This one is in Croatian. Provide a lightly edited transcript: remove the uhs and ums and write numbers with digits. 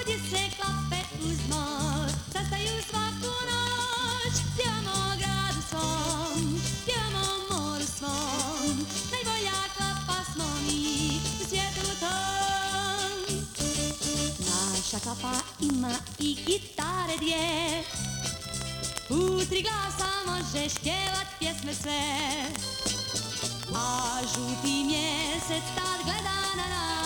Ovdje se klape uz moć sastaju svaku noć. Pjevamo o gradu svom, pjevamo o moru svom. Najbolja klapa smo mi u svijetu tom. Naša klapa ima i gitare dvije, u 3 glasa možeš pjevat pjesme sve. A žuti mjesec tad gleda na nas.